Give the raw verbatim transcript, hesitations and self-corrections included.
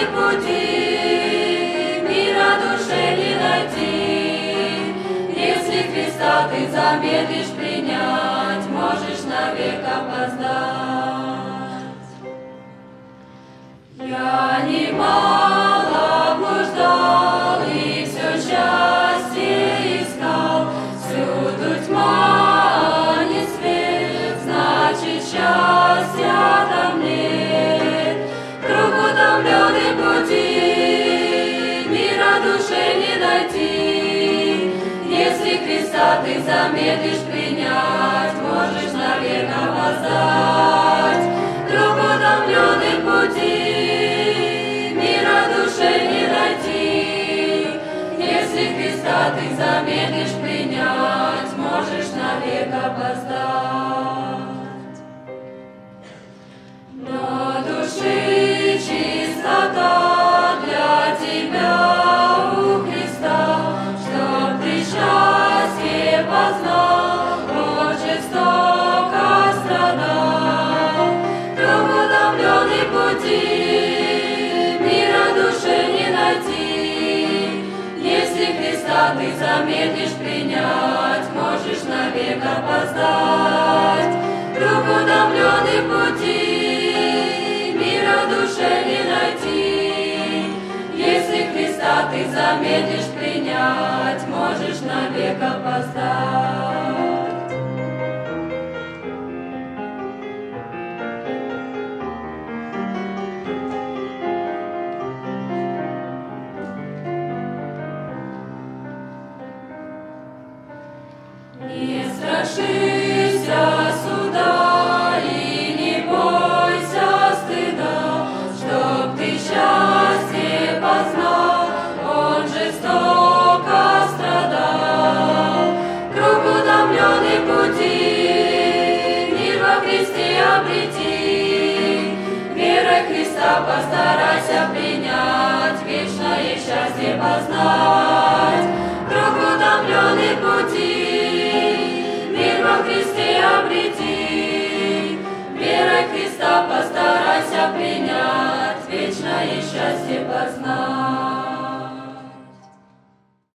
пути, мира душе не найти. Если Христа ты замедлишь принять, можешь навек опоздать. Я немало блуждал и все счастье искал, всюду тьма, а не свет, значит счастья там нет. Круг утомленный пути, мира душе не найти. Если Христа ты замедлишь принять, можешь навек опоздать. Круг утомленный пути, мира душе не найти. Если Христа ты замедлишь принять, можешь навек опоздать. На души чистота для тебя у Христа, чтоб ты счастье познал, он жестоко страдал. Круг утомленный пути, мира душе не найти. Если Христа ты замедлишь принять, можешь навек опоздать. Круг утомленный пути, мира душе не найти. Если Христа ты замедлишь принять, можешь навек опоздать. Не страшися суда и не бойся стыда, чтоб ты счастье познал, он жестоко страдал. Круг утомленный пути, мир во Христе обрети. Верой Христа постарайся принять, вечное счастье познать. Круг утомленный пути, мир во Христе обрети. Верой Христа постарайся принять, вечное счастье познать.